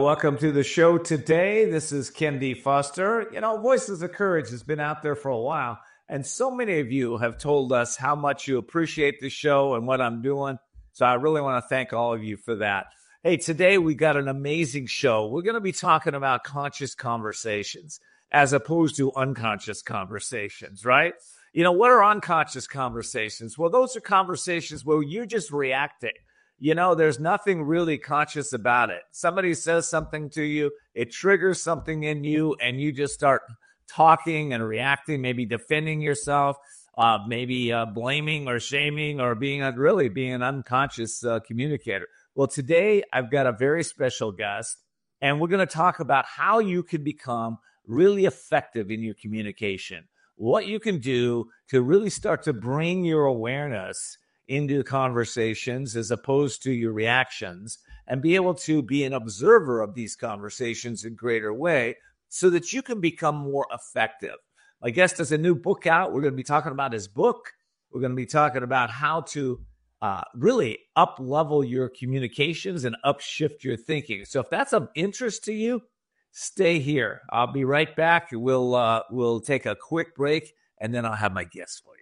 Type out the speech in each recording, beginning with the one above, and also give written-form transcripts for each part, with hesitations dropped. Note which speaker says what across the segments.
Speaker 1: Welcome to the show today. This is Ken D. Foster. Voices of Courage has been out there for a while, and so many of you have told us how much you appreciate the show and what I'm doing. So I really want to thank all of you for that. Hey, today we got an amazing show. We're going to be talking about conscious conversations as opposed to unconscious conversations, right? What are unconscious conversations? Well, those are conversations where you're just reacting. There's nothing really conscious about it. Somebody says something to you, it triggers something in you, and you just start talking and reacting, maybe defending yourself, maybe blaming or shaming or being an unconscious communicator. Well, today I've got a very special guest, and we're going to talk about how you can become really effective in your communication, what you can do to really start to bring your awareness into conversations as opposed to your reactions, and be able to be an observer of these conversations in a greater way so that you can become more effective. My guest has a new book out. We're going to be talking about his book. We're going to be talking about how to really up-level your communications and upshift your thinking. So if that's of interest to you, stay here. I'll be right back. We'll take a quick break, and then I'll have my guest for you.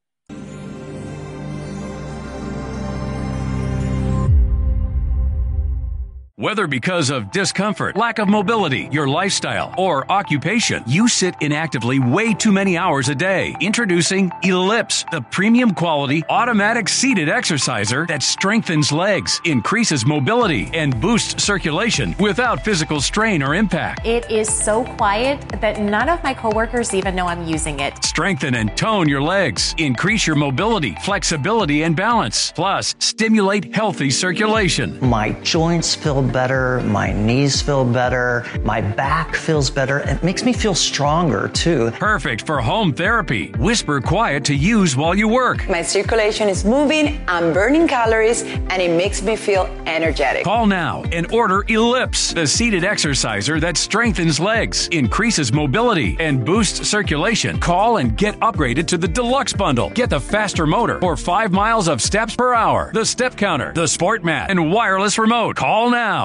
Speaker 2: Whether because of discomfort, lack of mobility, your lifestyle, or occupation, you sit inactively way too many hours a day. Introducing Ellipse, the premium quality automatic seated exerciser that strengthens legs, increases mobility, and boosts circulation without physical strain or impact.
Speaker 3: It is so quiet that none of my coworkers even know I'm using it.
Speaker 2: Strengthen and tone your legs, increase your mobility, flexibility, and balance. Plus, stimulate healthy circulation.
Speaker 4: My joints feel better, my knees feel better, my back feels better. It makes me feel stronger too.
Speaker 2: Perfect for home therapy. Whisper quiet to use while you work.
Speaker 5: My circulation is moving, I'm burning calories, and it makes me feel energetic.
Speaker 2: Call now and order Ellipse, the seated exerciser that strengthens legs, increases mobility, and boosts circulation. Call and get upgraded to the Deluxe Bundle. Get the faster motor or 5 miles of steps per hour, the step counter, the sport mat, and wireless remote. Call now.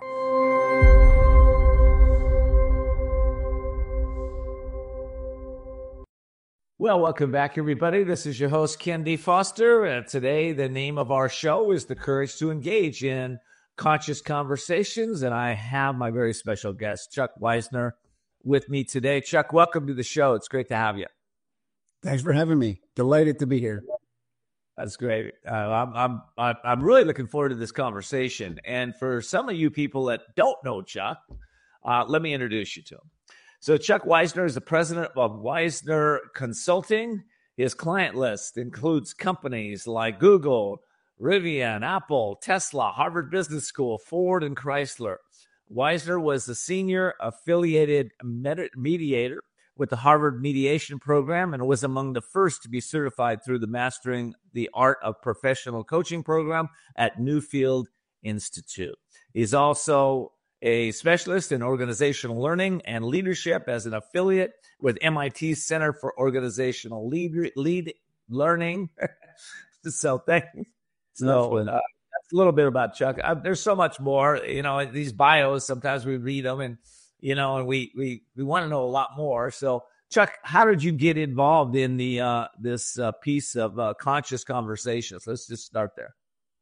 Speaker 1: Well, welcome back, everybody. This is your host, Ken D. Foster. Today, the name of our show is The Courage to Engage in Conscious Conversations, and I have my very special guest, Chuck Weisner, with me today. Chuck, welcome to the show. It's great to have you.
Speaker 6: Thanks for having me. Delighted to be here.
Speaker 1: That's great. I'm really looking forward to this conversation. And for some of you people that don't know Chuck, let me introduce you to him. So Chuck Weisner is the president of Weisner Consulting. His client list includes companies like Google, Rivian, Apple, Tesla, Harvard Business School, Ford, and Chrysler. Weisner was the senior affiliated mediator with the Harvard Mediation Program and was among the first to be certified through the Mastering the Art of Professional Coaching program at Newfield Institute. He's also a specialist in organizational learning and leadership as an affiliate with MIT Center for Organizational Lead Learning. So thank you. So that's a little bit about Chuck. There's so much more, these bios, sometimes we read them and we want to know a lot more. So Chuck, how did you get involved in the this piece of conscious conversations? Let's just start there.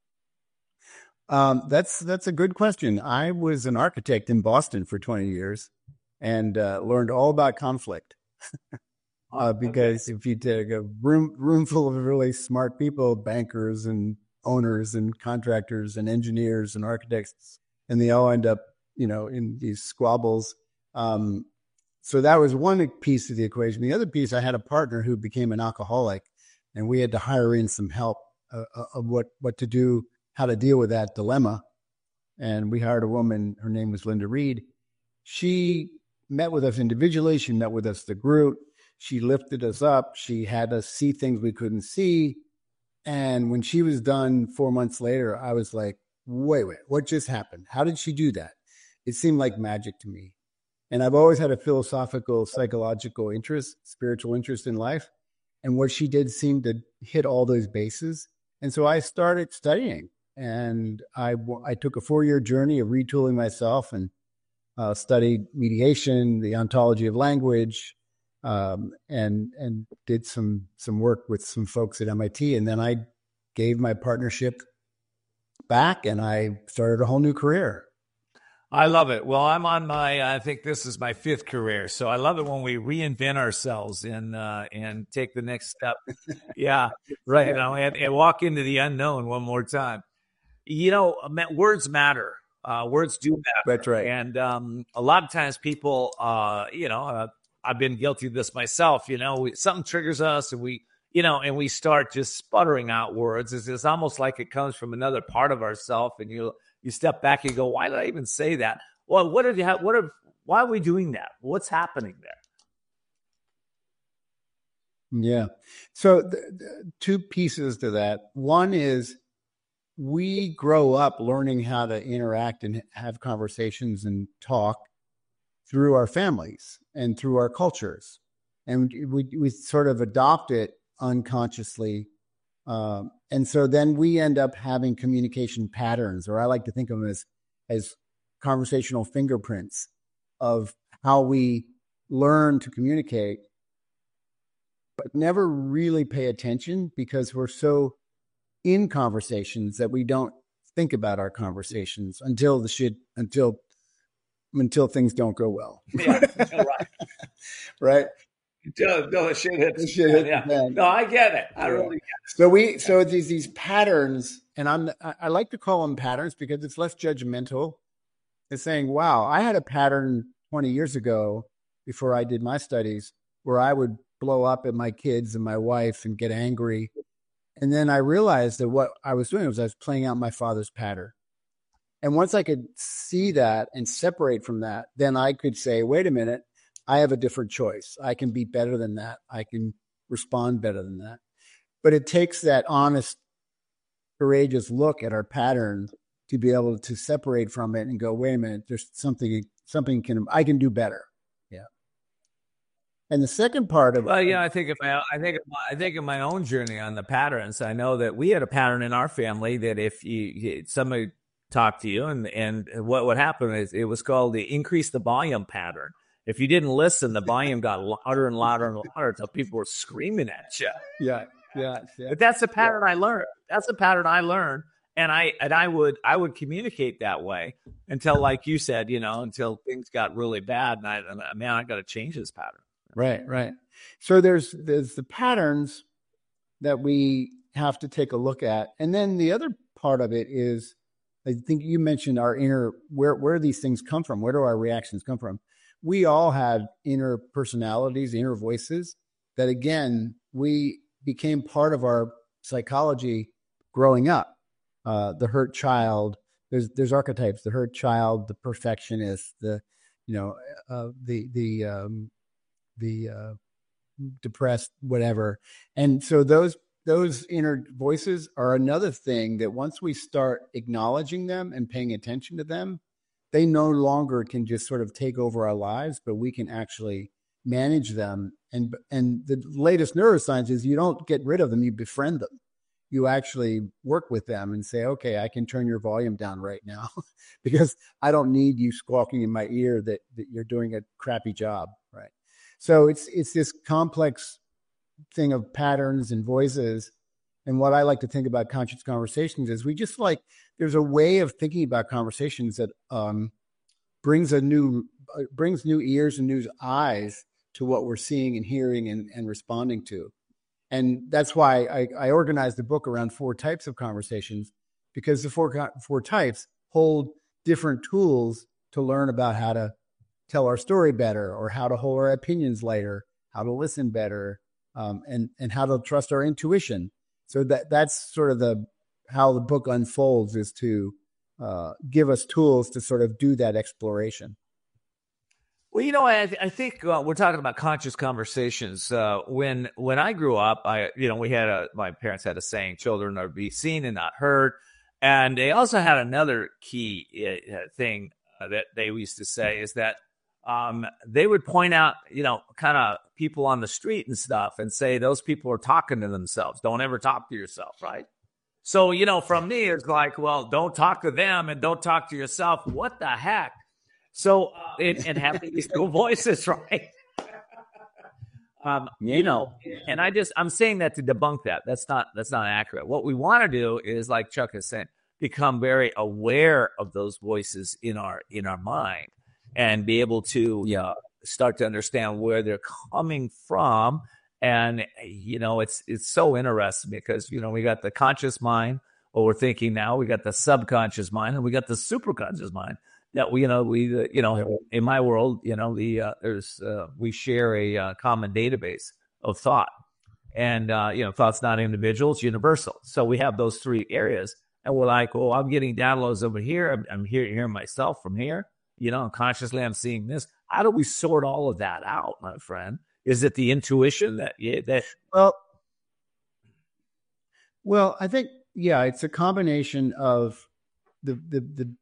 Speaker 6: That's a good question. I was an architect in Boston for 20 years and learned all about conflict. Because if you take a room full of really smart people, bankers and owners and contractors and engineers and architects, and they all end up, in these squabbles. So that was one piece of the equation. The other piece, I had a partner who became an alcoholic, and we had to hire in some help of what to do, how to deal with that dilemma. And we hired a woman, her name was Linda Reed. She met with us individually. She met with us, the group. She lifted us up. She had us see things we couldn't see. And when she was done 4 months later, I was like, wait, what just happened? How did she do that? It seemed like magic to me. And I've always had a philosophical, psychological interest, spiritual interest in life. And what she did seemed to hit all those bases. And so I started studying. And I took a 4-year journey of retooling myself and studied mediation, the ontology of language, and did some work with some folks at MIT. And then I gave my partnership back and I started a whole new career.
Speaker 1: I love it. Well, I'm on I think this is my 5th career. So I love it when we reinvent ourselves and take the next step. Yeah, right. You know, and walk into the unknown one more time. You know, words matter. Words do matter.
Speaker 6: That's right.
Speaker 1: And a lot of times people, I've been guilty of this myself. You know, something triggers us and we start just sputtering out words. It's almost like it comes from another part of ourselves, and you step back and you go, why did I even say that? Well, why are we doing that? What's happening there?
Speaker 6: Yeah. So the 2 pieces to that. One is we grow up learning how to interact and have conversations and talk through our families and through our cultures. And we sort of adopt it unconsciously. And so then we end up having communication patterns, or I like to think of them as conversational fingerprints of how we learn to communicate, but never really pay attention because we're so in conversations that we don't think about our conversations until things don't go well.
Speaker 1: Yeah, right.
Speaker 6: Right.
Speaker 1: No, shit hits. Yeah. No, I get it. I really get it.
Speaker 6: So these patterns, and I like to call them patterns because it's less judgmental. It's saying, wow, I had a pattern 20 years ago before I did my studies where I would blow up at my kids and my wife and get angry. And then I realized that what I was doing was I was playing out my father's pattern. And once I could see that and separate from that, then I could say, wait a minute, I have a different choice. I can be better than that. I can respond better than that. But it takes that honest, courageous look at our pattern to be able to separate from it and go, wait a minute, there's something I can do better. Yeah. And the second part of
Speaker 1: I think of my own journey on the patterns. I know that we had a pattern in our family that if somebody talked to you and what would happen is it was called the increase the volume pattern. If you didn't listen, the volume got louder and louder and louder until people were screaming at you.
Speaker 6: Yeah.
Speaker 1: But that's the pattern I learned. And I would communicate that way until, like you said, until things got really bad. And I got to change this pattern.
Speaker 6: Right. So there's the patterns that we have to take a look at. And then the other part of it is, I think you mentioned our inner, where these things come from. Where do our reactions come from? We all had inner personalities, inner voices that, again, we became part of our psychology growing up. The hurt child, there's archetypes, the hurt child, the perfectionist, the depressed, whatever. And so those inner voices are another thing that once we start acknowledging them and paying attention to them, they no longer can just sort of take over our lives, but we can actually manage them. And the latest neuroscience is you don't get rid of them, you befriend them. You actually work with them and say, okay, I can turn your volume down right now because I don't need you squawking in my ear that you're doing a crappy job, right? So it's this complex thing of patterns and voices. And what I like to think about conscious conversations is there's a way of thinking about conversations that brings new ears and new eyes to what we're seeing and hearing and responding to. And that's why I organized the book around 4 types of conversations, because the four types hold different tools to learn about how to tell our story better, or how to hold our opinions lighter, how to listen better, and how to trust our intuition. So that's sort of how the book unfolds, is to give us tools to sort of do that exploration.
Speaker 1: Well, I think we're talking about conscious conversations. When I grew up, my parents had a saying, children are to be seen and not heard. And they also had another key thing that they used to say is that they would point out, kind of people on the street and stuff and say, those people are talking to themselves. Don't ever talk to yourself, right? So, from me, it's like, well, don't talk to them and don't talk to yourself. What the heck? So, and having these dual voices, right? And I'm saying that to debunk that. That's not accurate. What we want to do is, like Chuck is saying, become very aware of those voices in our mind and be able to start to understand where they're coming from. And, it's so interesting because, we got the conscious mind, what we're thinking now, we got the subconscious mind, and we got the superconscious mind that we in my world, we share a common database of thought, and, thought's not individual, it's universal. So we have those three areas, and we're like, well, I'm getting downloads over here. I'm hearing myself from here, consciously I'm seeing this. How do we sort all of that out, my friend? Is it the intuition that?
Speaker 6: Well, I think, it's a combination of the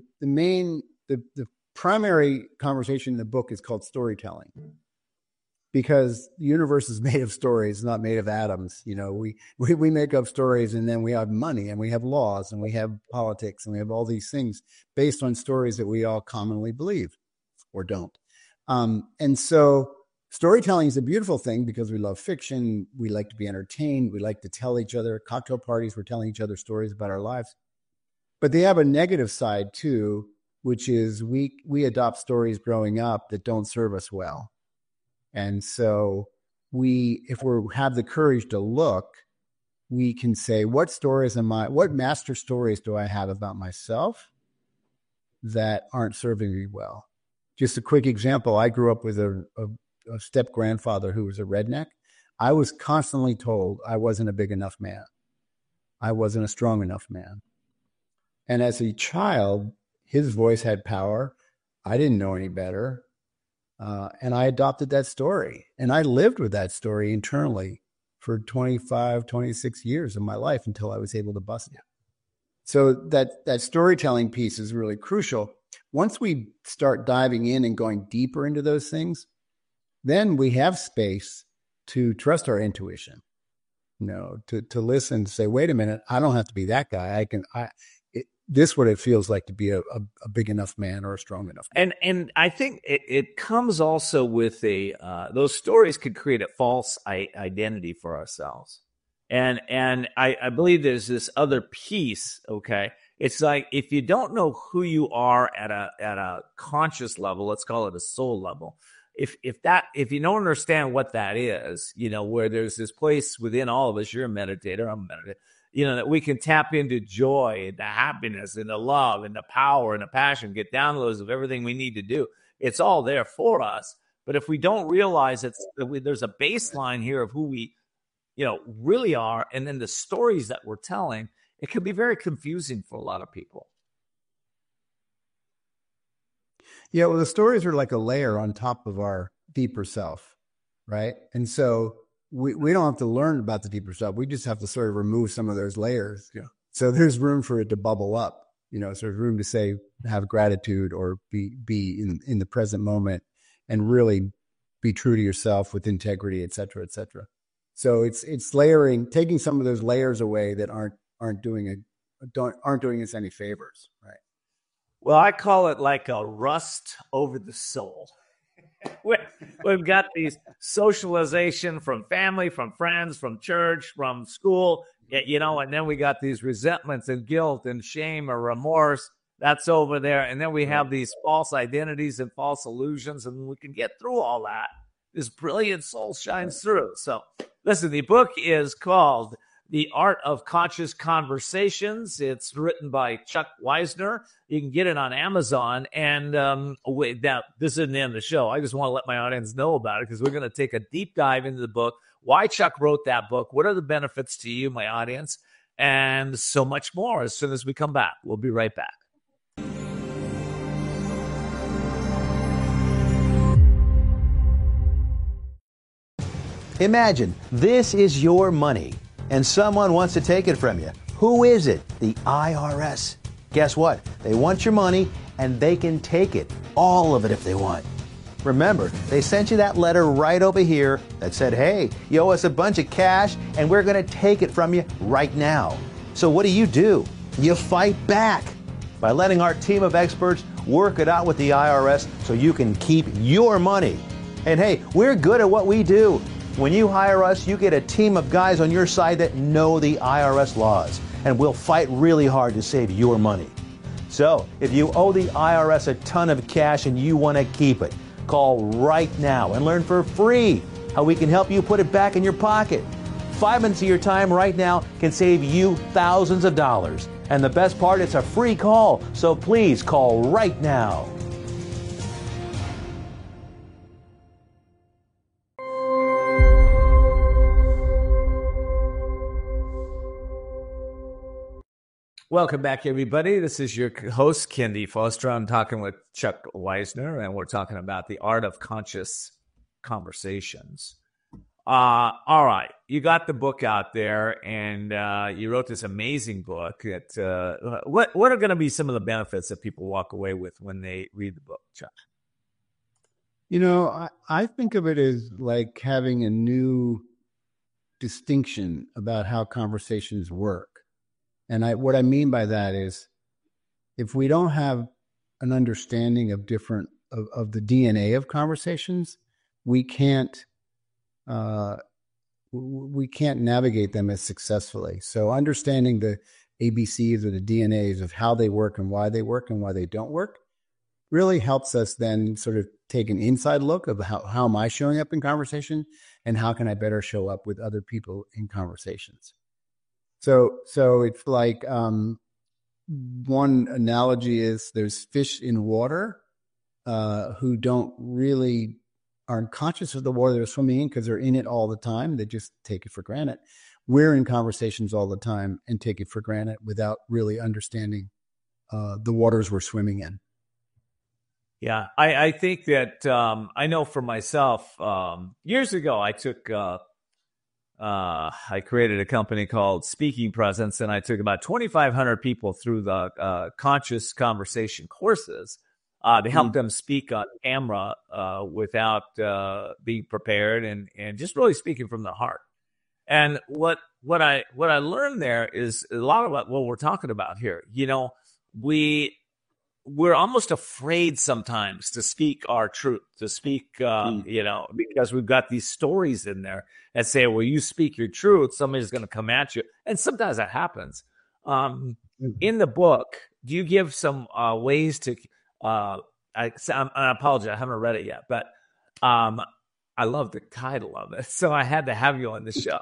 Speaker 6: primary conversation in the book is called storytelling, because the universe is made of stories, not made of atoms. We make up stories, and then we have money, and we have laws, and we have politics, and we have all these things based on stories that we all commonly believe or don't. And so storytelling is a beautiful thing because we love fiction. We like to be entertained. We like to tell each other. Cocktail parties, we're telling each other stories about our lives. But they have a negative side too, which is we adopt stories growing up that don't serve us well. And so if we have the courage to look, we can say, what master stories do I have about myself that aren't serving me well? Just a quick example. I grew up with a step-grandfather who was a redneck. I was constantly told I wasn't a big enough man. I wasn't a strong enough man. And as a child, his voice had power. I didn't know any better. And I adopted that story. And I lived with that story internally for 25, 26 years of my life until I was able to bust it. So that storytelling piece is really crucial. Once we start diving in and going deeper into those things, then we have space to trust our intuition, to listen, to say, wait a minute, I don't have to be that guy. This is what it feels like to be a big enough man or a strong enough man.
Speaker 1: And I think it comes also with those stories could create a false identity for ourselves. And I believe there's this other piece, okay? It's like, if you don't know who you are at a conscious level, let's call it a soul level, if you don't understand what that is, where there's this place within all of us, you're a meditator, I'm a meditator, that we can tap into joy and the happiness and the love and the power and the passion, get downloads of everything we need to do. It's all there for us. But if we don't realize there's a baseline here of who we, really are, and then the stories that we're telling, it can be very confusing for a lot of people.
Speaker 6: Yeah, well, the stories are like a layer on top of our deeper self, right? And so we don't have to learn about the deeper self. We just have to sort of remove some of those layers. Yeah. So there's room for it to bubble up, so there's room to say, have gratitude or be in the present moment and really be true to yourself with integrity, et cetera, et cetera. So it's layering, taking some of those layers away that aren't doing us any favors, right?
Speaker 1: Well, I call it like a rust over the soul. We've got these socialization from family, from friends, from church, from school, and then we got these resentments and guilt and shame or remorse. That's over there. And then we have these false identities and false illusions, and we can get through all that. This brilliant soul shines through. So listen, the book is called The Art of Conscious Conversations. It's written by Chuck Weisner. You can get it on Amazon. And now, this isn't the end of the show. I just want to let my audience know about it because we're going to take a deep dive into the book, why Chuck wrote that book, what are the benefits to you, my audience, and so much more as soon as we come back. We'll be right back.
Speaker 7: Imagine this is your money and someone wants to take it from you. Who is it? The IRS. Guess what? They want your money and they can take it, all of it if they want. Remember, they sent you that letter right over here that said, hey, you owe us a bunch of cash and we're going to take it from you right now. So what do? You fight back by letting our team of experts work it out with the IRS so you can keep your money. And hey, we're good at what we do. When you hire us, you get a team of guys on your side that know the IRS laws, and we'll fight really hard to save your money. So, if you owe the IRS a ton of cash and you want to keep it, call right now and learn for free how we can help you put it back in your pocket. 5 minutes of your time right now can save you thousands of dollars. And the best part, it's a free call, so please call right now.
Speaker 1: Welcome back, everybody. This is your host, Kendi Foster. I'm talking with Chuck Weisner, and we're talking about the art of conscious conversations. All right. You got the book out there, and you wrote this amazing book. What are going to be some of the benefits that people walk away with when they read the book, Chuck?
Speaker 6: You know, I think of it as like having a new distinction about how conversations work. And what I mean by that is, if we don't have an understanding of of the DNA of conversations, we can't navigate them as successfully. So understanding the ABCs or the DNAs of how they work and why they don't work really helps us then sort of take an inside look of how am I showing up in conversation, and how can I better show up with other people in conversations. So it's like one analogy is there's fish in water who aren't conscious of the water they're swimming in because they're in it all the time. They just take it for granted. We're in conversations all the time and take it for granted without really understanding the waters we're swimming in.
Speaker 1: Yeah, I think that I know for myself, years ago, I created a company called Speaking Presence, and I took about 2,500 people through the conscious conversation courses to help them speak on camera without being prepared and just really speaking from the heart. And what I learned there is a lot of what we're talking about here. You know, we're almost afraid sometimes to speak our truth, to speak, you know, because we've got these stories in there that say, well, you speak your truth, somebody's going to come at you. And sometimes that happens. In the book, do you give some ways to, I apologize, I haven't read it yet, but I love the title of it. So I had to have you on the show.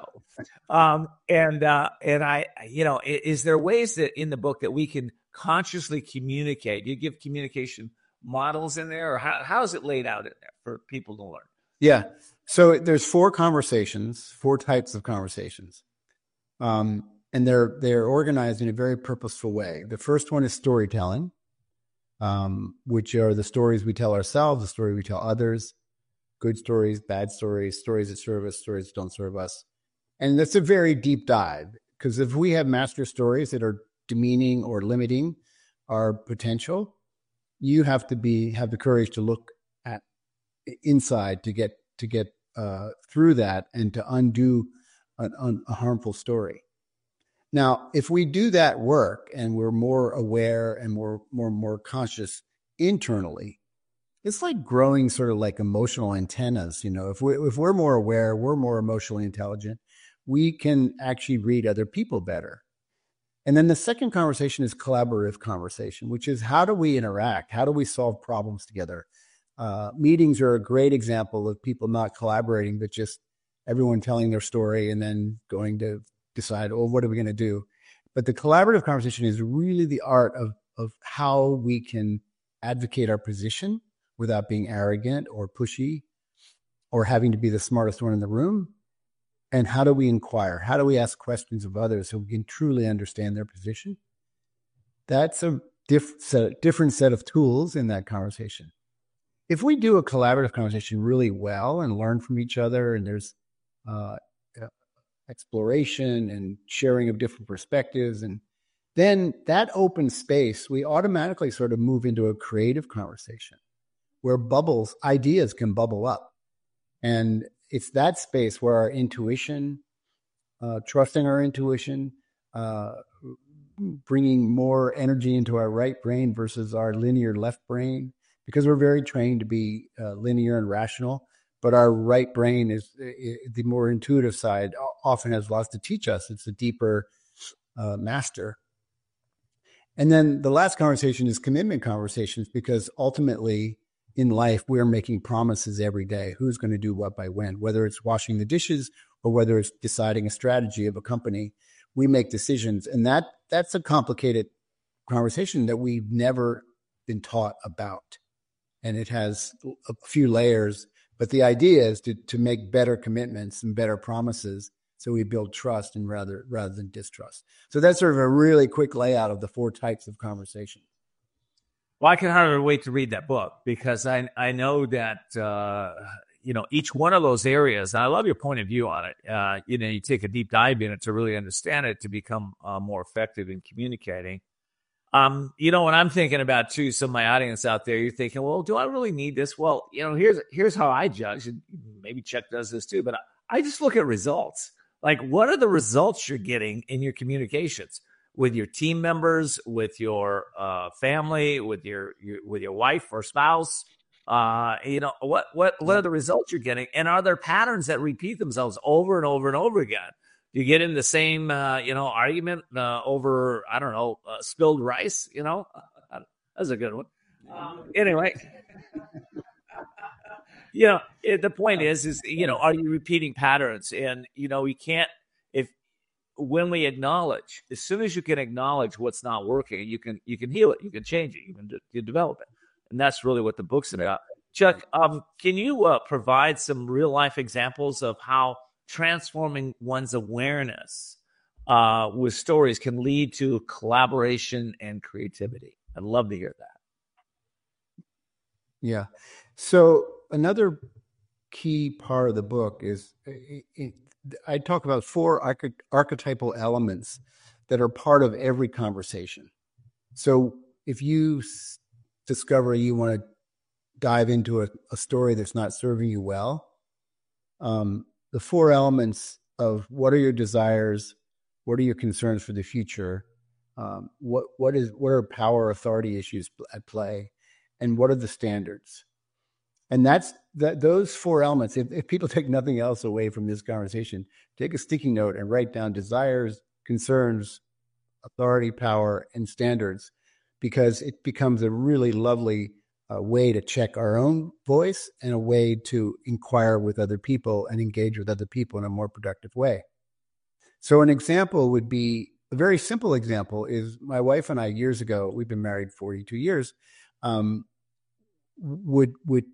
Speaker 1: And I, you know, is there ways that in the book that we can consciously communicate? You give communication models in there, or how is it laid out in there for people to learn?
Speaker 6: Yeah. So there's 4 types of conversations. And they're organized in a very purposeful way. The first one is storytelling, which are the stories we tell ourselves, the story we tell others, good stories, bad stories, stories that serve us, stories that don't serve us. And that's a very deep dive, because if we have master stories that are demeaning or limiting our potential, you have to have the courage to look at inside to get through that and to undo a harmful story. Now, if we do that work and we're more aware and more conscious internally, it's like growing sort of like emotional antennas. You know, if we're more aware, we're more emotionally intelligent, we can actually read other people better. And then the second conversation is collaborative conversation, which is how do we interact? How do we solve problems together? Meetings are a great example of people not collaborating, but just everyone telling their story and then going to decide, oh, what are we going to do? But the collaborative conversation is really the art of how we can advocate our position without being arrogant or pushy or having to be the smartest one in the room. And how do we inquire? How do we ask questions of others so we can truly understand their position? That's a different set of tools in that conversation. If we do a collaborative conversation really well and learn from each other, and there's exploration and sharing of different perspectives, and then that open space, we automatically sort of move into a creative conversation where ideas can bubble up. And it's that space where our intuition, trusting our intuition, bringing more energy into our right brain versus our linear left brain, because we're very trained to be linear and rational. But our right brain is the more intuitive side, often has lots to teach us. It's a deeper master. And then the last conversation is commitment conversations, because ultimately in life, we're making promises every day. Who's going to do what by when, whether it's washing the dishes or whether it's deciding a strategy of a company. We make decisions. And that's a complicated conversation that we've never been taught about. And it has a few layers. But the idea is to make better commitments and better promises, so we build trust and rather than distrust. So that's sort of a really quick layout of the 4 types of conversation.
Speaker 1: Well, I can hardly wait to read that book, because I know that each one of those areas, and I love your point of view on it. You take a deep dive in it to really understand it, to become more effective in communicating. When I'm thinking about too, some of my audience out there, you're thinking, well, do I really need this? Well, here's how I judge, and maybe Chuck does this too, but I just look at results. Like, what are the results you're getting in your communications with your team members, with your family, with your wife or spouse? What are the results you're getting? And are there patterns that repeat themselves over and over and over again? You get in the same, argument over, spilled rice, That's a good one. Anyway, the point is, are you repeating patterns? And, we can't, when we acknowledge, as soon as you can acknowledge what's not working, you can heal it, you can change it, you can develop it. And that's really what the book's about. Chuck, can you provide some real life examples of how transforming one's awareness with stories can lead to collaboration and creativity? I'd love to hear that.
Speaker 6: Yeah. So another key part of the book is I talk about 4 archetypal elements that are part of every conversation. So if you discover you want to dive into a story that's not serving you well, the 4 elements of what are your desires, what are your concerns for the future, what are power authority issues at play, and what are the standards. And those 4 elements. If people take nothing else away from this conversation, take a sticky note and write down desires, concerns, authority, power, and standards, because it becomes a really lovely way to check our own voice and a way to inquire with other people and engage with other people in a more productive way. So an example would be, a very simple example is my wife and I years ago, we've been married 42 years, would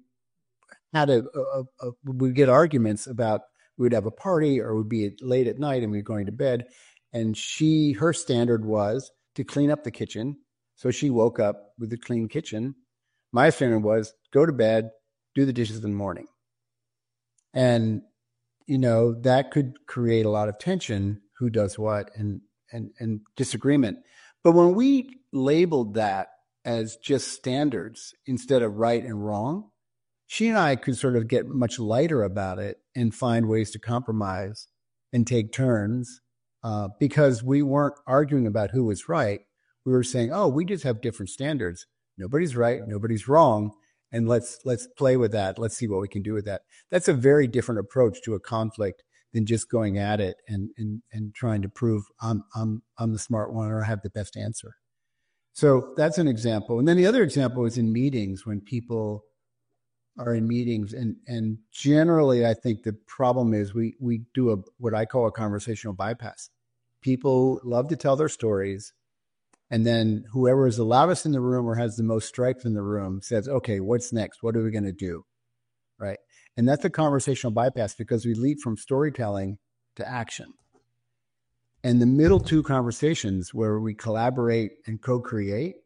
Speaker 6: get arguments about, we would have a party or would be late at night and we were going to bed. And her standard was to clean up the kitchen. So she woke up with a clean kitchen. My standard was go to bed, do the dishes in the morning. And, that could create a lot of tension, who does what, and disagreement. But when we labeled that as just standards instead of right and wrong, she and I could sort of get much lighter about it and find ways to compromise and take turns, because we weren't arguing about who was right. We were saying, we just have different standards. Nobody's right, nobody's wrong, and let's play with that. Let's see what we can do with that. That's a very different approach to a conflict than just going at it and trying to prove I'm the smart one or I have the best answer. So that's an example. And then the other example is in meetings, when people are in meetings, and generally I think the problem is we do what I call a conversational bypass. People love to tell their stories, and then whoever is the loudest in the room or has the most strength in the room says, okay, what's next? What are we going to do? Right? And that's a conversational bypass, because we leap from storytelling to action. And the middle 2 conversations where we collaborate and co-create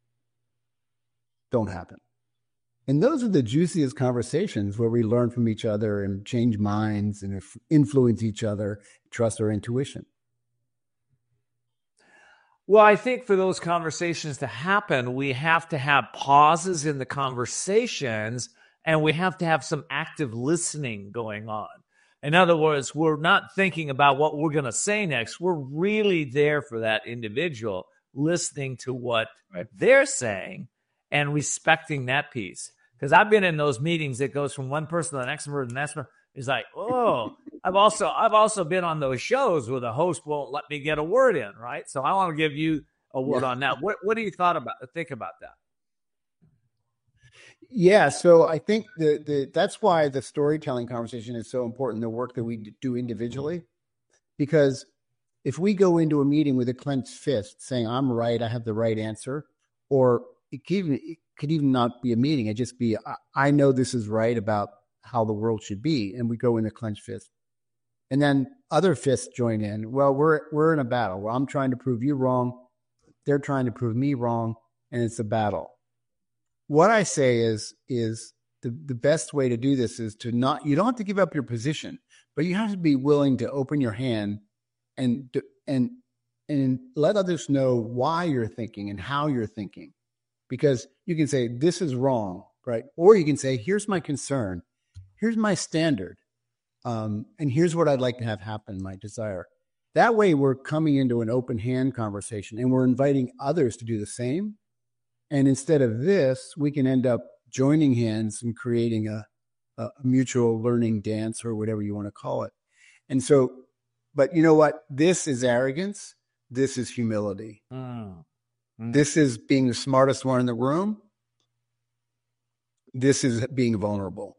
Speaker 6: don't happen. And those are the juiciest conversations, where we learn from each other and change minds and influence each other, trust our intuition.
Speaker 1: Well, I think for those conversations to happen, we have to have pauses in the conversations, and we have to have some active listening going on. In other words, we're not thinking about what we're going to say next. We're really there for that individual, listening to what they're saying and respecting that piece. Because I've been in those meetings that goes from one person to the next person, it's like, oh, I've also been on those shows where the host won't let me get a word in, right? So I want to give you a word on that. What do you think about that?
Speaker 6: Yeah, so I think that's why the storytelling conversation is so important, the work that we do individually. Because if we go into a meeting with a clenched fist saying, I'm right, I have the right answer, or it could even not be a meeting. It just be, I know this is right about how the world should be. And we go in a clenched fist. And then other fists join in. Well, we're in a battle where I'm trying to prove you wrong. They're trying to prove me wrong. And it's a battle. What I say is the best way to do this is you don't have to give up your position, but you have to be willing to open your hand and let others know why you're thinking and how you're thinking. Because you can say, this is wrong, right? Or you can say, here's my concern. Here's my standard. And here's what I'd like to have happen, my desire. That way we're coming into an open hand conversation and we're inviting others to do the same. And instead of this, we can end up joining hands and creating a mutual learning dance or whatever you want to call it. And so, but you know what? This is arrogance. This is humility. This is being the smartest one in the room. This is being vulnerable.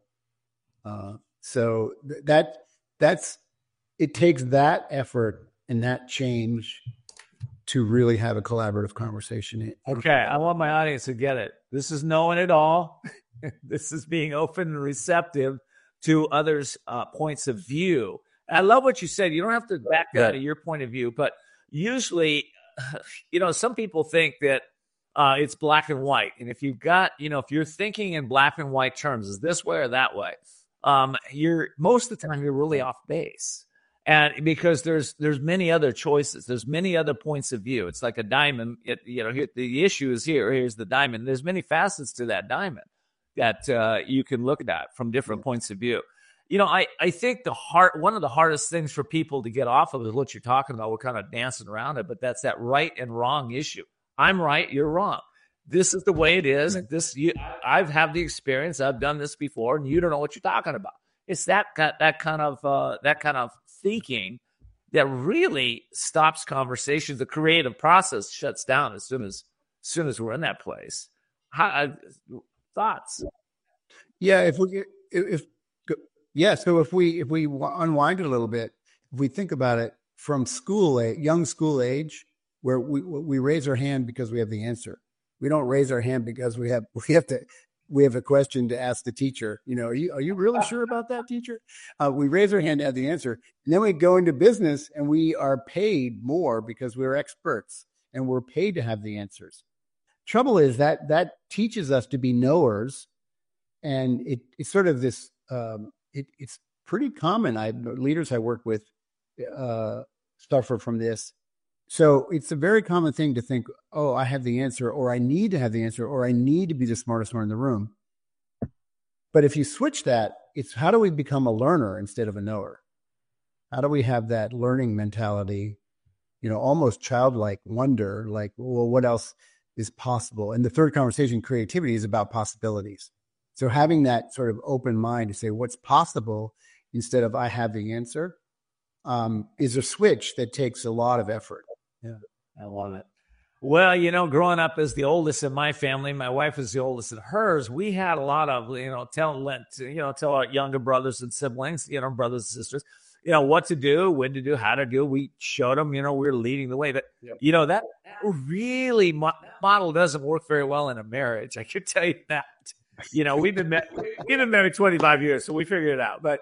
Speaker 6: So it takes that effort and that change to really have a collaborative conversation.
Speaker 1: Okay, I want my audience to get it. This is knowing it all. This is being open and receptive to others' points of view. And I love what you said. You don't have to back out of your point of view, but usually, some people think that it's black and white. And if you've got, if you're thinking in black and white terms, is this way or that way, most of the time you're really off base. And because there's many other choices, there's many other points of view. It's like a diamond. The issue is here's the diamond. There's many facets to that diamond that you can look at from different points of view. I think one of the hardest things for people to get off of is what you're talking about. We're kind of dancing around it, but that's that right and wrong issue. I'm right, you're wrong. This is the way it is. I've had the experience. I've done this before, and you don't know what you're talking about. It's that kind of thinking that really stops conversations. The creative process shuts down as soon as we're in that place. Thoughts?
Speaker 6: Yeah, so if we unwind it a little bit, if we think about it from young school age, where we raise our hand because we have the answer. We don't raise our hand because we have a question to ask the teacher. Are you really sure about that, teacher? We raise our hand to have the answer. And then we go into business and we are paid more because we're experts and we're paid to have the answers. Trouble is that teaches us to be knowers. And it's sort of this, it's pretty common. Leaders I work with suffer from this. So it's a very common thing to think, oh, I have the answer, or I need to have the answer, or I need to be the smartest one in the room. But if you switch that, it's how do we become a learner instead of a knower? How do we have that learning mentality, almost childlike wonder, like, well, what else is possible? And the third conversation, creativity, is about possibilities. So having that sort of open mind to say what's possible instead of I have the answer is a switch that takes a lot of effort.
Speaker 1: Yeah, I love it. Well, growing up as the oldest in my family, my wife was the oldest in hers. We had a lot of, tell our younger brothers and siblings, brothers and sisters, what to do, when to do, how to do. We showed them, we were leading the way. But, that really model doesn't work very well in a marriage. I can tell you that. We've been married 25 years, so we figured it out. But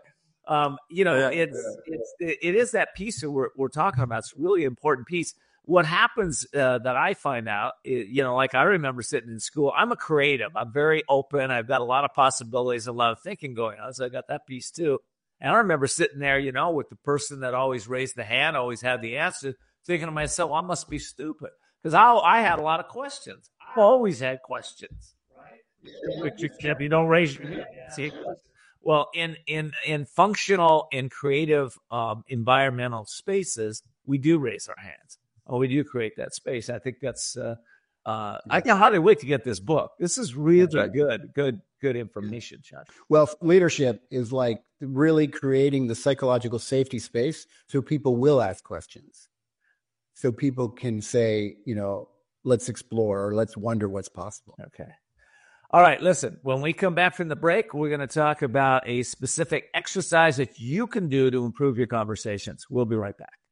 Speaker 1: it is that piece that we're talking about. It's a really important piece. What happens that I find out, like I remember sitting in school. I'm a creative. I'm very open. I've got a lot of possibilities, a lot of thinking going on. So I got that piece too. And I remember sitting there, with the person that always raised the hand, always had the answer, thinking to myself, I must be stupid, because I had a lot of questions. I've always had questions. Right? Except you don't raise your hand. See? Well, in functional and creative environmental spaces, we do raise our hands. Oh, we do create that space. I think that's. I can hardly wait to get this book. This is really good information, Josh.
Speaker 6: Well, leadership is like really creating the psychological safety space so people will ask questions. So people can say, let's explore or let's wonder what's possible.
Speaker 1: Okay. All right, listen, when we come back from the break, we're going to talk about a specific exercise that you can do to improve your conversations. We'll be right back.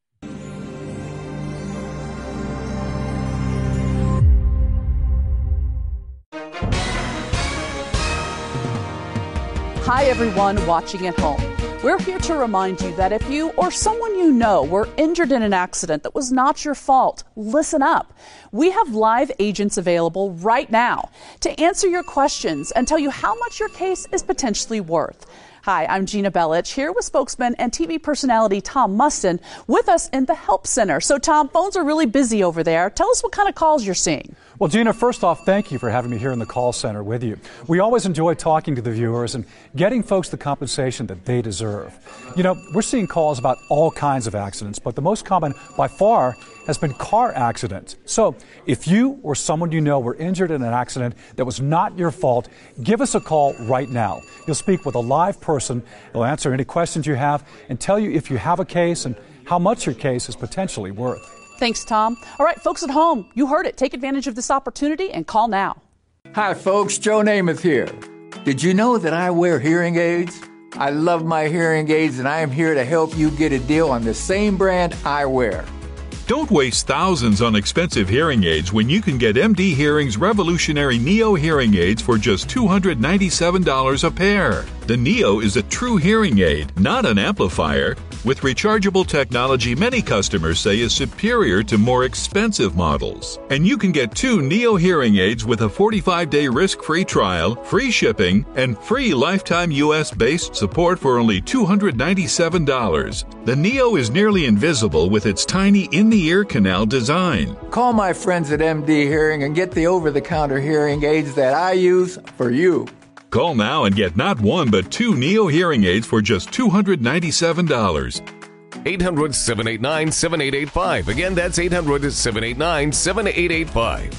Speaker 8: Hi, everyone watching at home. We're here to remind you that if you or someone you know were injured in an accident that was not your fault, listen up. We have live agents available right now to answer your questions and tell you how much your case is potentially worth. Hi, I'm Gina Bellich, here with spokesman and TV personality Tom Mustin with us in the Help Center. So, Tom, phones are really busy over there. Tell us what kind of calls you're seeing.
Speaker 9: Well, Gina, first off, thank you for having me here in the call center with you. We always enjoy talking to the viewers and getting folks the compensation that they deserve. We're seeing calls about all kinds of accidents, but the most common by far has been car accidents. So if you or someone you know were injured in an accident that was not your fault, give us a call right now. You'll speak with a live person. They'll answer any questions you have and tell you if you have a case and how much your case is potentially worth.
Speaker 8: Thanks, Tom. All right, folks at home, you heard it. Take advantage of this opportunity and call now.
Speaker 10: Hi, folks. Joe Namath here. Did you know that I wear hearing aids? I love my hearing aids, and I am here to help you get a deal on the same brand I wear.
Speaker 11: Don't waste thousands on expensive hearing aids when you can get MD Hearing's revolutionary Neo hearing aids for just $297 a pair. The Neo is a true hearing aid, not an amplifier. With rechargeable technology many customers say is superior to more expensive models. And you can get 2 Neo hearing aids with a 45-day risk-free trial, free shipping, and free lifetime US-based support for only $297. The Neo is nearly invisible with its tiny in-the-ear canal design.
Speaker 10: Call my friends at MD Hearing and get the over-the-counter hearing aids that I use for you.
Speaker 11: Call now and get not 1 but 2 Neo hearing aids for just $297.
Speaker 12: 800-789-7885. Again, that's 800-789-7885.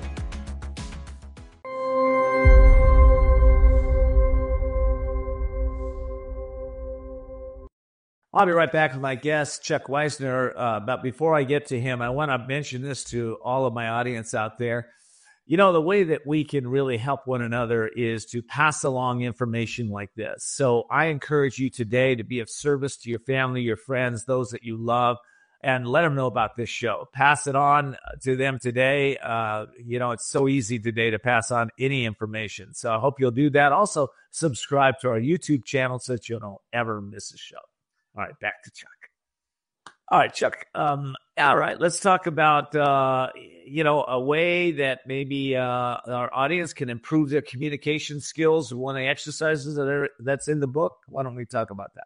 Speaker 1: I'll be right back with my guest, Chuck Weisner. But before I get to him, I want to mention this to all of my audience out there. The way that we can really help one another is to pass along information like this. So I encourage you today to be of service to your family, your friends, those that you love, and let them know about this show. Pass it on to them today. It's so easy today to pass on any information. So I hope you'll do that. Also, subscribe to our YouTube channel so that you don't ever miss a show. All right, back to Chuck. All right, Chuck. All right, let's talk about, a way that maybe our audience can improve their communication skills. One of the exercises that's in the book. Why don't we talk about that?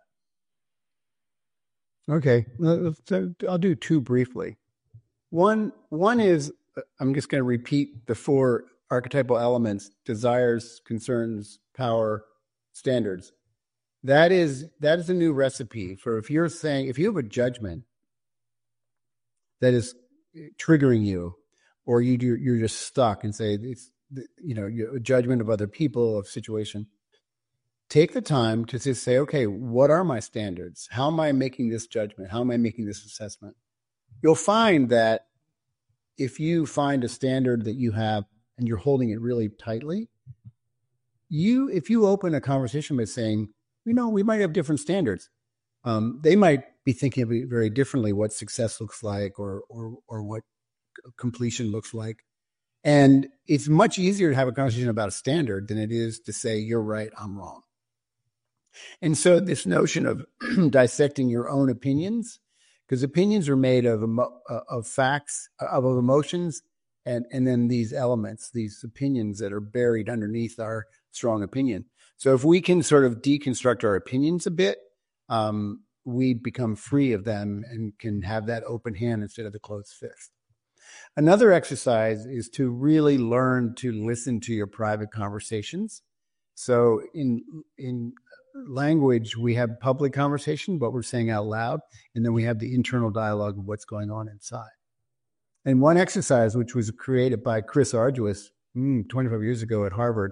Speaker 6: Okay, I'll do 2 briefly. One is, I'm just going to repeat the 4 archetypal elements: desires, concerns, power, standards. That is a new recipe for if you have a judgment that is triggering you, or you're just stuck and say it's a judgment of other people, of situation. Take the time to just say, okay, what are my standards? How am I making this judgment? How am I making this assessment? You'll find that if you find a standard that you have and you're holding it really tightly, if you open a conversation by saying, we might have different standards. They might be thinking of it very differently, what success looks like or what completion looks like. And it's much easier to have a conversation about a standard than it is to say, you're right, I'm wrong. And so this notion of dissecting your own opinions, because opinions are made of facts, of emotions, and then these elements, these opinions that are buried underneath our strong opinion. So if we can sort of deconstruct our opinions a bit, we become free of them and can have that open hand instead of the closed fist. Another exercise is to really learn to listen to your private conversations. So in language, we have public conversation, what we're saying out loud, and then we have the internal dialogue of what's going on inside. And one exercise, which was created by Chris Argyris 25 years ago at Harvard,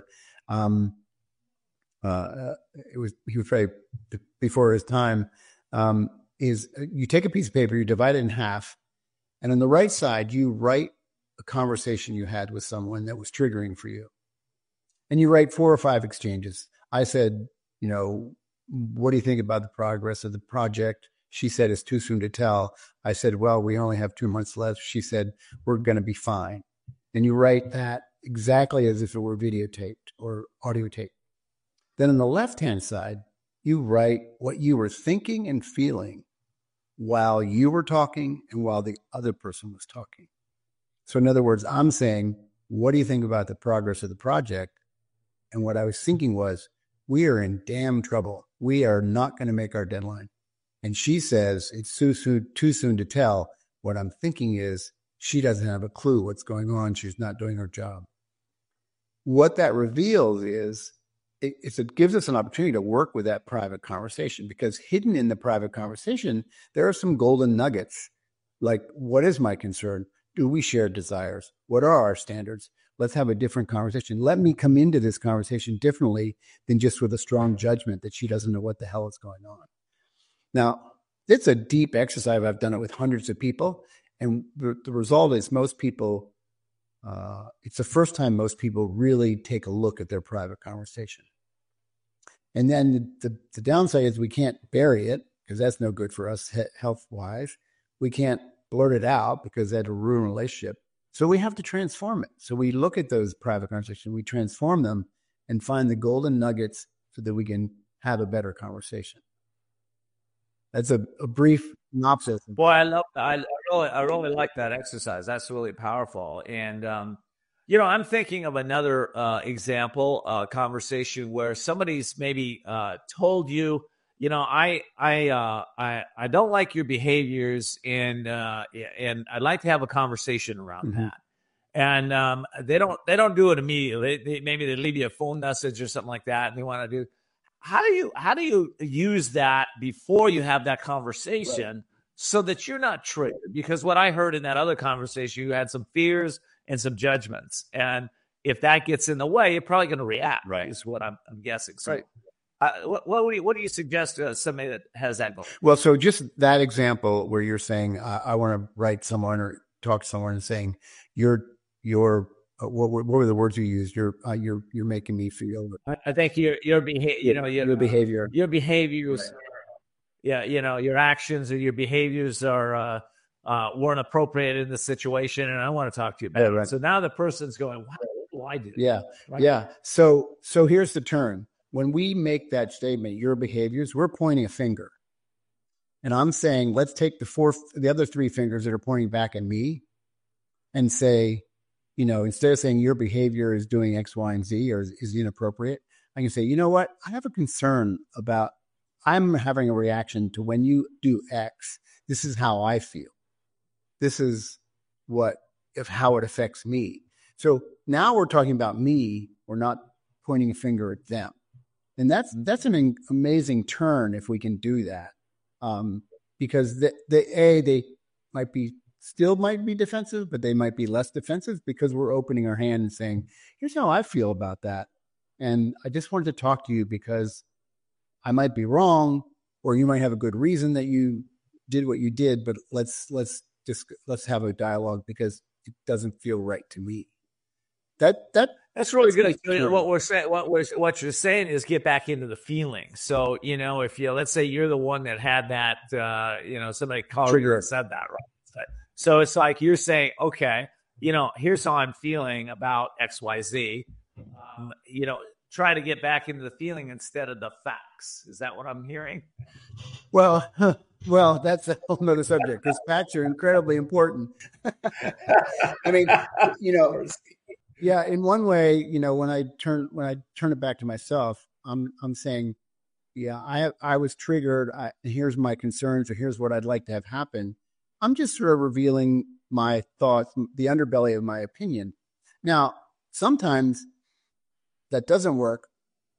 Speaker 6: he was very before his time, is you take a piece of paper, you divide it in half, and on the right side, you write a conversation you had with someone that was triggering for you. And you write 4 or 5 exchanges. I said, what do you think about the progress of the project? She said, it's too soon to tell. I said, well, we only have 2 months left. She said, we're going to be fine. And you write that exactly as if it were videotaped or audio taped. Then on the left-hand side, you write what you were thinking and feeling while you were talking and while the other person was talking. So in other words, I'm saying, what do you think about the progress of the project? And what I was thinking was, we are in damn trouble. We are not going to make our deadline. And she says, it's too soon to tell. What I'm thinking is, she doesn't have a clue what's going on. She's not doing her job. What that reveals is, it gives us an opportunity to work with that private conversation, because hidden in the private conversation, there are some golden nuggets. Like, what is my concern? Do we share desires? What are our standards? Let's have a different conversation. Let me come into this conversation differently than just with a strong judgment that she doesn't know what the hell is going on. Now, it's a deep exercise. I've done it with hundreds of people. And the result is most people, it's the first time most people really take a look at their private conversation. And then the downside is we can't bury it, because that's no good for us health-wise. We can't blurt it out, because that'll ruin a relationship. So we have to transform it. So we look at those private conversations, we transform them and find the golden nuggets so that we can have a better conversation. That's a brief synopsis.
Speaker 1: Boy, I love that. I really like that exercise. That's really powerful. And, I'm thinking of another example, conversation where somebody's maybe told you, I don't like your behaviors, and I'd like to have a conversation around that. And they don't do it immediately. Maybe they leave you a phone message or something like that, and they want to do. How do you use that before you have that conversation, so that you're not triggered? Because what I heard in that other conversation, you had some fears and some judgments, and if that gets in the way, you're probably going to react. Right, is what I'm guessing. So, what do you suggest to somebody that has that goal?
Speaker 6: Well, so just that example where you're saying, I want to write someone or talk to someone and saying, what were the words you used? You're making me feel.
Speaker 1: I think your behavior, your behavior, your actions and your behaviors are weren't appropriate in the situation, and I want to talk to you about it. Right. So now the person's going, what do I do?
Speaker 6: Yeah,
Speaker 1: right?
Speaker 6: Yeah. So here's the turn. When we make that statement, your behaviors, we're pointing a finger, and I'm saying, let's take the other 3 fingers that are pointing back at me, and say, instead of saying your behavior is doing X, Y, and Z or is inappropriate, I can say, you know what? I have a concern about, I'm having a reaction to when you do X. This is how I feel. This is how it affects me. So now we're talking about me. We're not pointing a finger at them. And that's an amazing turn if we can do that. Because they might be defensive, but they might be less defensive because we're opening our hand and saying, here's how I feel about that. And I just wanted to talk to you because I might be wrong, or you might have a good reason that you did what you did, but let's have a dialogue because it doesn't feel right to me.
Speaker 1: That's really good. Sure. What you're saying is get back into the feeling. So, if let's say you're the one that had that, somebody called you and said that, right? So it's like you're saying, okay, here's how I'm feeling about XYZ. Try to get back into the feeling instead of the facts. Is that what I'm hearing?
Speaker 6: Well, that's a whole nother subject because facts are incredibly important. I mean, yeah, in one way, when I turn it back to myself, I'm saying, yeah, I was triggered. Here's my concerns, or here's what I'd like to have happen. I'm just sort of revealing my thoughts, the underbelly of my opinion. Now, sometimes that doesn't work,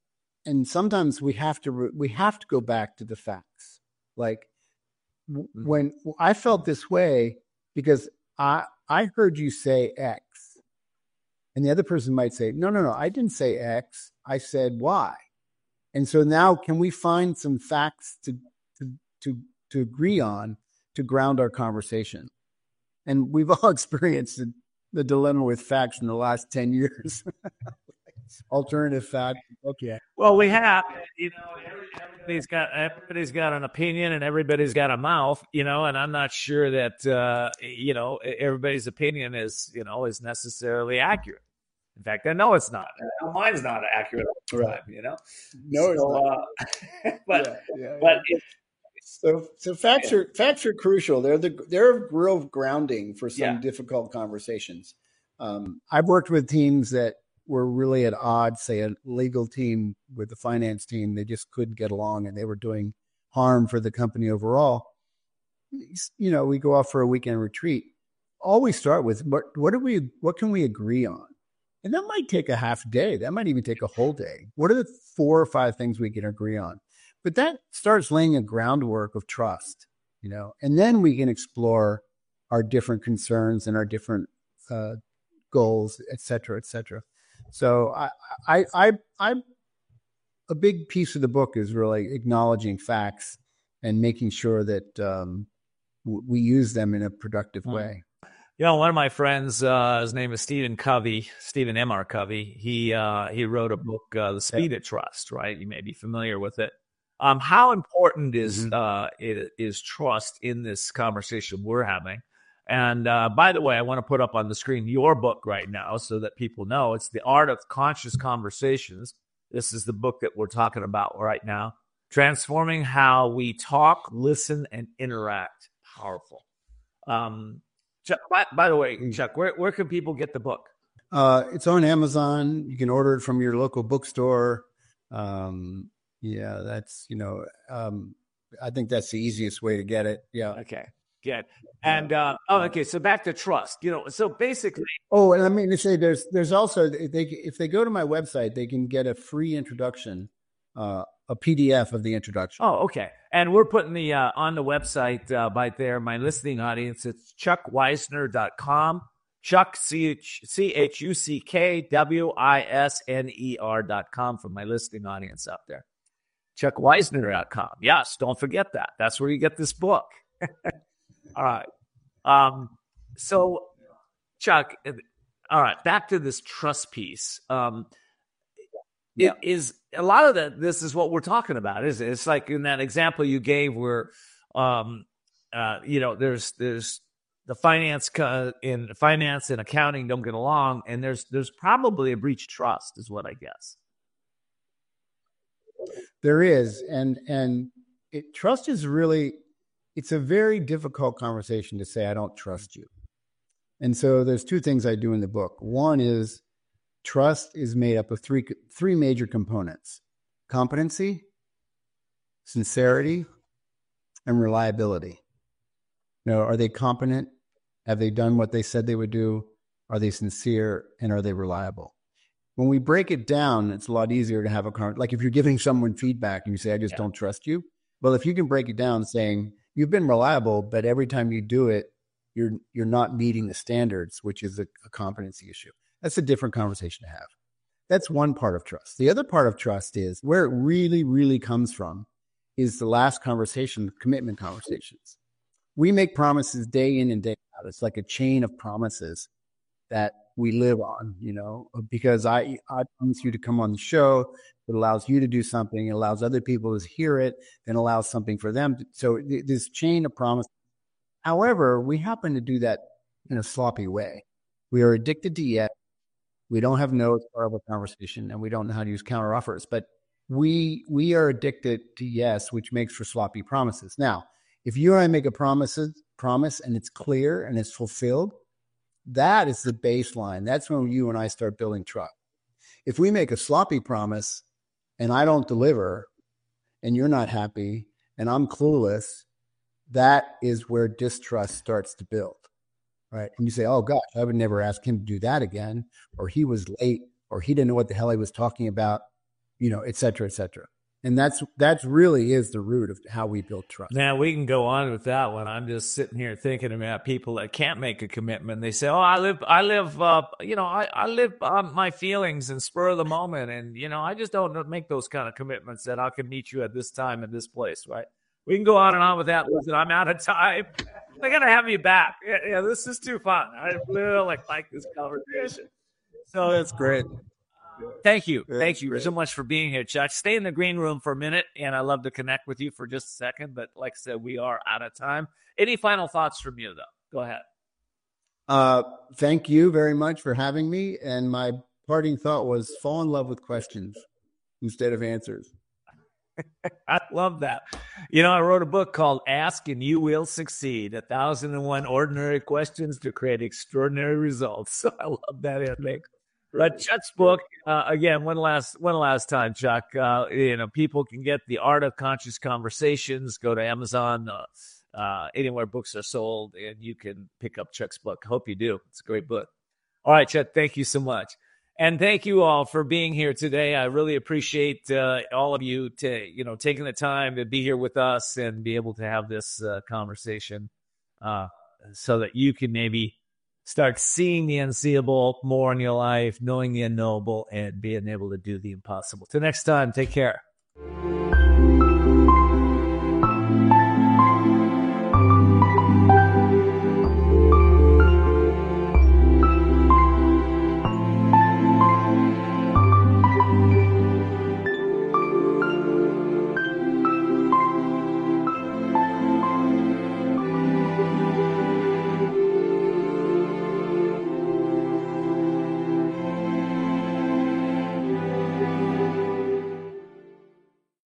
Speaker 6: and sometimes we have to go back to the facts. Like when I felt this way because I heard you say X, and the other person might say, no, I didn't say X. I said Y. And so now can we find some facts to agree on to ground our conversation? And we've all experienced the dilemma with facts in the last 10 years. Alternative fact. Okay.
Speaker 1: Well, we have, everybody's got an opinion and everybody's got a mouth, and I'm not sure that, everybody's opinion is necessarily accurate. In fact, I know it's not. Mine's not accurate all the time,
Speaker 6: No,
Speaker 1: so,
Speaker 6: it's
Speaker 1: not.
Speaker 6: But so facts are crucial. They're real grounding for some difficult conversations. I've worked with teams that were really at odds, say a legal team with the finance team. They just couldn't get along and they were doing harm for the company overall. We go off for a weekend retreat. Always start with what can we agree on? And that might take a half day. That might even take a whole day. What are the 4 or 5 things we can agree on? But that starts laying a groundwork of trust, and then we can explore our different concerns and our different goals, et cetera, et cetera. So I a big piece of the book is really acknowledging facts and making sure that we use them in a productive way.
Speaker 1: One of my friends, his name is Stephen M.R. Covey. He wrote a book, The Speed of Trust, right? You may be familiar with it. How important is trust in this conversation we're having? And by the way, I want to put up on the screen your book right now so that people know. It's The Art of Conscious Conversations. This is the book that we're talking about right now. Transforming how we talk, listen, and interact. Powerful. Chuck, by the way, Chuck, where can people get the book?
Speaker 6: It's on Amazon. You can order it from your local bookstore. That's, I think that's the easiest way to get it. Yeah.
Speaker 1: Okay, good. And, so back to trust, so basically.
Speaker 6: Oh, and I mean to say there's also, if they go to my website, they can get a free introduction, a PDF of the introduction.
Speaker 1: Oh, okay. And we're putting the, on the website, right there, my listening audience, it's chuckwisner.com. Chuck, ChuckWisner.com for my listening audience out there. ChuckWisner.com. Yes, don't forget that. That's where you get this book. All right. So, Chuck, all right, back to this trust piece. It is a lot of this is what we're talking about, isn't it? It's like in that example you gave where, there's the finance and accounting don't get along, and there's probably a breach of trust, is what I guess.
Speaker 6: There is, and trust is really, it's a very difficult conversation to say, I don't trust you. And so there's 2 things I do in the book. One is trust is made up of three major components: competency, sincerity, and reliability. Are they competent? Have they done what they said they would do? Are they sincere? And are they reliable? When we break it down, it's a lot easier to have a conversation. Like if you're giving someone feedback and you say, I just don't trust you. Well, if you can break it down saying you've been reliable, but every time you do it, you're not meeting the standards, which is a competency issue. That's a different conversation to have. That's one part of trust. The other part of trust is where it really, really comes from is the last conversation, commitment conversations. We make promises day in and day out. It's like a chain of promises that we live on, because I promise you to come on the show. It allows you to do something. It allows other people to hear it, then allows something for them. So this chain of promises. However, we happen to do that in a sloppy way. We are addicted to yes. We don't have no as part of a conversation, and we don't know how to use counteroffers. But we are addicted to yes, which makes for sloppy promises. Now, if you and I make a promise and it's clear and it's fulfilled, that is the baseline. That's when you and I start building trust. If we make a sloppy promise and I don't deliver and you're not happy and I'm clueless, that is where distrust starts to build, right? And you say, oh gosh, I would never ask him to do that again, or he was late, or he didn't know what the hell he was talking about. et cetera, et cetera. And that's really is the root of how we build trust.
Speaker 1: Now, we can go on with that one. I'm just sitting here thinking about people that can't make a commitment. They say, "Oh, I live on my feelings and spur of the moment, and I just don't make those kind of commitments that I can meet you at this time and this place." Right? We can go on and on with that. Listen, I'm out of time. They're gonna have you back. Yeah, this is too fun. I really like this conversation. So
Speaker 6: that's great.
Speaker 1: Thank you. Thank you so much for being here, Chuck. Stay in the green room for a minute, and I'd love to connect with you for just a second. But like I said, we are out of time. Any final thoughts from you, though? Go ahead.
Speaker 6: Thank you very much for having me. And my parting thought was fall in love with questions instead of answers.
Speaker 1: I love that. I wrote a book called Ask and You Will Succeed, 1,001 Ordinary Questions to Create Extraordinary Results. So I love that ending. Right, Chuck's book, again, one last time, Chuck, people can get The Art of Conscious Conversations. Go to Amazon, anywhere books are sold, and you can pick up Chuck's book. Hope you do. It's a great book. All right, Chuck, thank you so much. And thank you all for being here today. I really appreciate all of you taking the time to be here with us and be able to have this conversation so that you can maybe start seeing the unseeable more in your life, knowing the unknowable, and being able to do the impossible. Till next time, take care.